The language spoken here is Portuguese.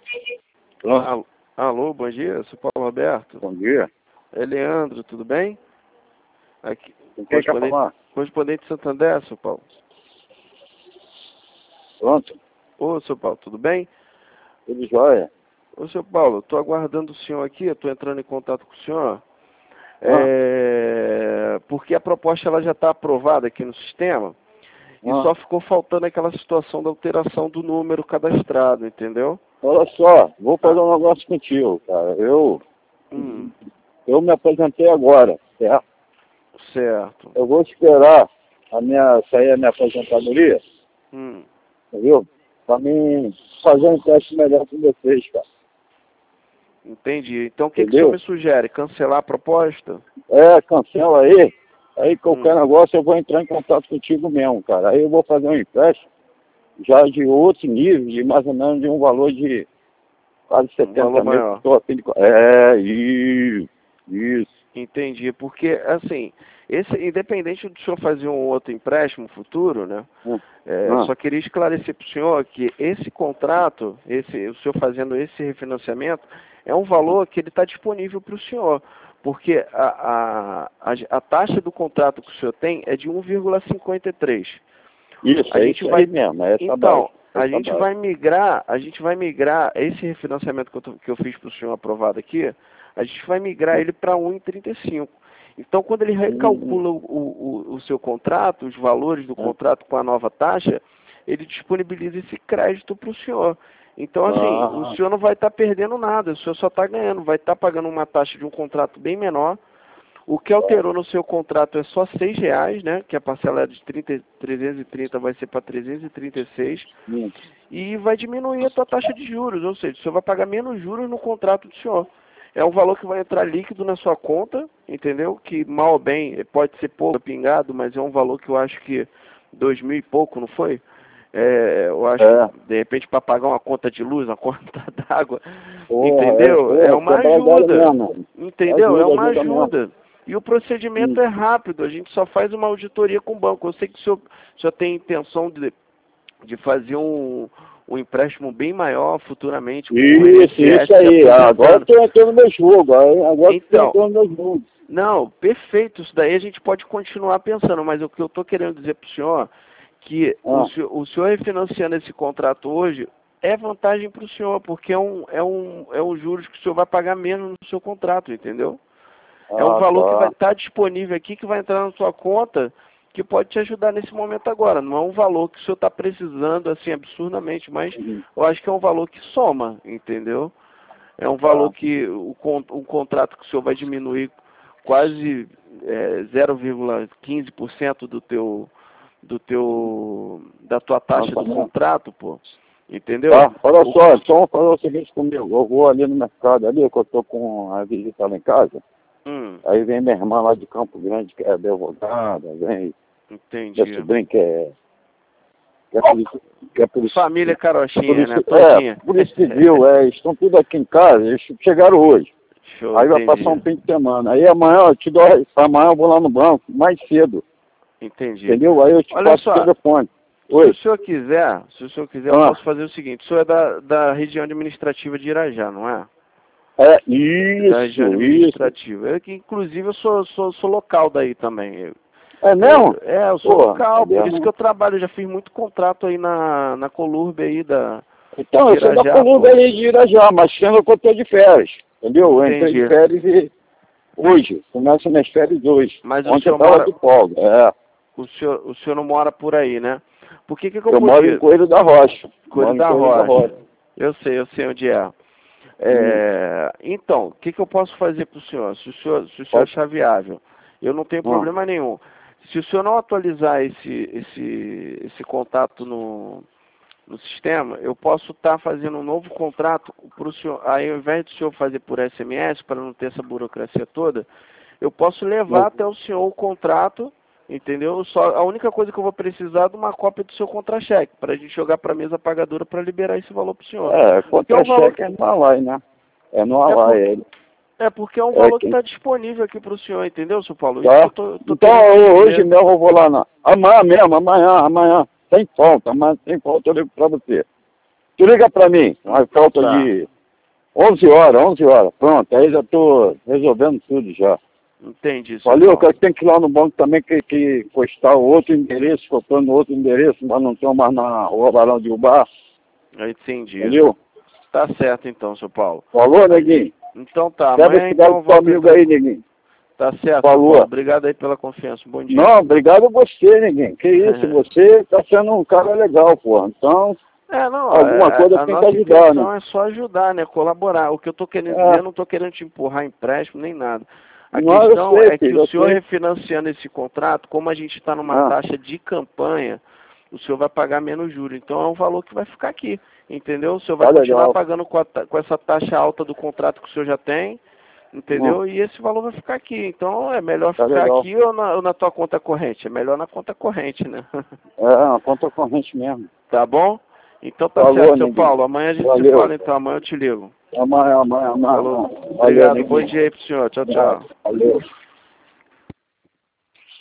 Pronto. Alô, bom dia, sou Paulo Roberto. Bom dia. É Leandro, tudo bem? Aqui, Com quem quer falar? correspondente de Santander, seu Paulo. Pronto. Ô, seu Paulo, tudo bem? Tudo jóia. Ô, seu Paulo, estou aguardando o senhor aqui, estou entrando em contato com o senhor. Porque a proposta ela já está aprovada aqui no sistema e só ficou faltando aquela situação da alteração do número cadastrado, entendeu? Olha só, vou fazer um negócio contigo, cara. Eu me aposentei agora, certo? Certo. Eu vou esperar sair a minha aposentadoria, entendeu? Para mim fazer um teste melhor com vocês, cara. Entendi. Então o que o senhor me sugere? Cancelar a proposta? Cancela aí. Aí qualquer negócio eu vou entrar em contato contigo mesmo, cara. Aí eu vou fazer um empréstimo já de outro nível, de mais ou menos de um valor de quase 70 mil. Estou a fim de... Isso. Entendi. Porque, assim, independente do senhor fazer um outro empréstimo futuro, né? Eu só queria esclarecer para o senhor que esse contrato, o senhor fazendo esse refinanciamento, é um valor que ele está disponível para o senhor. Porque a taxa do contrato que o senhor tem é de 1,53. Isso, aí mesmo. Então, a gente vai migrar esse refinanciamento que eu fiz para o senhor aprovado aqui, a gente vai migrar ele para 1,35. Então, quando ele recalcula o seu contrato, os valores do contrato com a nova taxa, ele disponibiliza esse crédito para o senhor. Então, assim, o senhor não vai estar perdendo nada, o senhor só está ganhando, vai estar pagando uma taxa de um contrato bem menor. O que alterou no seu contrato é só R$6, né? Que a parcela de 330 vai ser para 336. E vai diminuir a tua taxa de juros, ou seja, o senhor vai pagar menos juros no contrato do senhor. É um valor que vai entrar líquido na sua conta, entendeu? Que mal ou bem, pode ser pouco pingado, mas é um valor que eu acho que 2.000 e pouco, não foi? Eu acho que, de repente, para pagar uma conta de luz, uma conta d'água, entendeu? É uma ajuda, entendeu? É uma ajuda. E o procedimento é rápido, a gente só faz uma auditoria com o banco. Eu sei que o senhor tem intenção de fazer um empréstimo bem maior futuramente. Isso aí. Agora estou entrando no meu jogo. Não, perfeito. Isso daí a gente pode continuar pensando, mas o que eu estou querendo dizer para o senhor que o senhor refinanciando esse contrato hoje é vantagem para o senhor, porque é um juros que o senhor vai pagar menos no seu contrato, entendeu? É um valor que vai estar disponível aqui, que vai entrar na sua conta, que pode te ajudar nesse momento agora. Não é um valor que o senhor está precisando, assim, absurdamente, mas eu acho que é um valor que soma, entendeu? É um valor que um contrato que o senhor vai diminuir quase 0,15% da tua taxa do contrato, pô. Entendeu? Olha só, então vamos fazer o seguinte comigo. Eu vou ali no mercado, ali, que eu estou com a visita lá em casa. Aí vem minha irmã lá de Campo Grande, que é advogada, vem meu sobrinho que é polícia. Família Carochinha, né? Todinha. Polícia Civil, estão tudo aqui em casa, eles chegaram hoje. Show, aí vai passar um fim de semana. Aí amanhã amanhã eu vou lá no banco, mais cedo. Entendi. Entendeu? Aí eu te passo o telefone. Se o senhor quiser, eu posso fazer o seguinte, o senhor é da região administrativa de Irajá, não é? Isso, da região administrativa. Eu, que, inclusive, eu sou local daí também. É mesmo? Eu sou local, por isso que eu trabalho, eu já fiz muito contrato aí na Colurbe aí da... Então, eu sou da Colurbe aí de Irajá, mas sendo que eu estou de férias, entendeu? Eu entrei de férias hoje, começo minhas férias hoje. Mas o senhor mora... de folga, o senhor não mora por aí, né? Por que eu moro em Coelho da Rocha. Coelho da Rocha. Eu sei onde é. Então, o que eu posso fazer para o senhor? Se o senhor achar viável, eu não tenho problema nenhum. Se o senhor não atualizar esse contato no sistema, eu posso estar fazendo um novo contrato para o senhor. Aí, ao invés do senhor fazer por SMS, para não ter essa burocracia toda, eu posso levar até o senhor o contrato, entendeu? A única coisa que eu vou precisar é de uma cópia do seu contra-cheque, para a gente jogar para a mesa pagadora para liberar esse valor para o senhor. Contra-cheque é no Alai, né? É no Alai ele. Porque é um valor que está disponível aqui para o senhor, entendeu, seu Paulo? Então, hoje mesmo eu vou lá amanhã mesmo, amanhã. Sem falta, mas sem falta eu ligo para você. Tu liga pra mim, uma falta Tá. de 11 horas. Pronto, aí já tô resolvendo tudo já. Entendi, seu Valeu, Paulo. cara, tem que ir lá no banco também que encostar o outro endereço, comprando outro endereço, mas não tem mais na Rua Barão de Ubar. Eu entendi. Entendeu? Tá certo então, seu Paulo. Falou, neguinho? Então tá, Deve amanhã cuidar então do teu amigo aí, neguinho. Tá certo, Falou. seu Paulo. Obrigado aí pela confiança. Bom dia. Não, obrigado a você, neguinho. Que isso, você tá sendo um cara legal, porra. Então, Não, alguma coisa a tem que nossa ajudar, intenção né? é só ajudar, né? Colaborar. O que eu tô querendo dizer, eu não tô querendo te empurrar empréstimo nem nada. A Não, eu questão sei, é que filho, o senhor sei. refinanciando esse contrato, como a gente está numa taxa de campanha, o senhor vai pagar menos juros. Então é um valor que vai ficar aqui, entendeu? O senhor vai continuar legal. pagando com essa taxa alta do contrato que o senhor já tem, entendeu? E esse valor vai ficar aqui. Então é melhor Tá ficar legal. aqui ou na tua conta corrente? É melhor na conta corrente, né? Uma conta corrente mesmo. Tá bom? Então tá Falou, certo, seu neguinho. Paulo. Amanhã a gente se Valeu. fala então. Amanhã eu te ligo. Amanhã. Falou. Valeu, Obrigado. neguinho. Bom dia aí pro senhor. Tchau, tchau. Valeu.